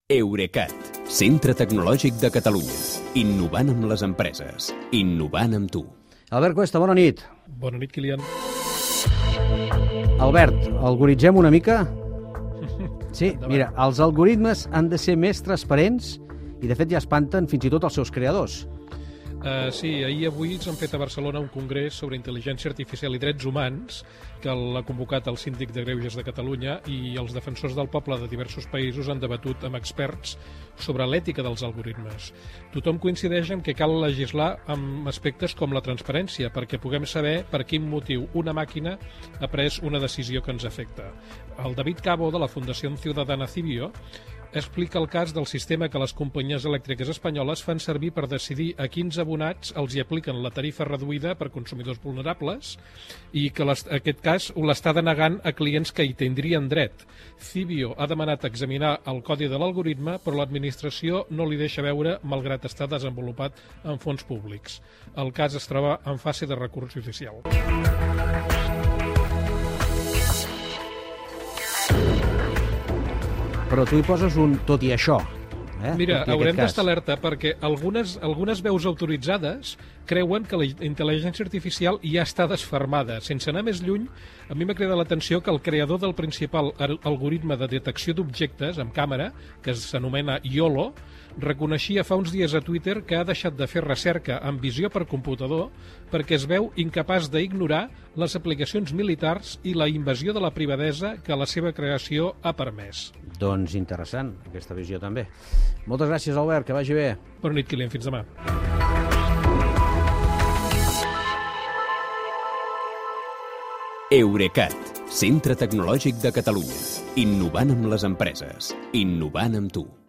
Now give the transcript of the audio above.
Eurecat, centre tecnològic de Catalunya. Innovant amb les empreses. Innovant amb tu. Albert Cuesta, bona nit. Bona nit, Kilian. Albert, algoritzem una mica? Sí, mira, els algoritmes han de ser més transparents i, de fet, ja espanten fins i tot els seus creadors. Sí, ahir i avui s'han fet a Barcelona un congrés sobre intel·ligència artificial i drets humans que l'ha convocat el síndic de Greuges de Catalunya i els defensors del poble de diversos països han debatut amb experts sobre l'ètica dels algoritmes. Tothom coincideix en que cal legislar amb aspectes com la transparència perquè puguem saber per quin motiu una màquina ha pres una decisió que ens afecta. El David Cabo, de la Fundació Ciudadana Cibio, explica el cas del sistema que les companyies elèctriques espanyoles fan servir per decidir a quins abonats els hi apliquen la tarifa reduïda per consumidors vulnerables i que aquest cas ho l'està denegant a clients que hi tindrien dret. Cibio ha demanat examinar el codi de l'algoritme, però l'administració no li deixa veure, malgrat estar desenvolupat en fons públics. El cas es troba en fase de recurs judicial. Però tu hi poses un tot i això. Mira, haurem d'estar alerta perquè algunes veus autoritzades creuen que la intel·ligència artificial ja està desfermada. Sense anar més lluny, a mi m'ha cridat l'atenció que el creador del principal algoritme de detecció d'objectes amb càmera, que s'anomena YOLO, reconeixia fa uns dies a Twitter que ha deixat de fer recerca amb visió per computador perquè es veu incapaç d'ignorar les aplicacions militars i la invasió de la privadesa que la seva creació ha permès. Doncs interessant, aquesta visió també. Moltes gràcies, Albert, que vagi bé. Bona nit, Kilian, fins demà. Eurecat, centre tecnològic de Catalunya. Innovant amb les empreses. Innovant amb tu.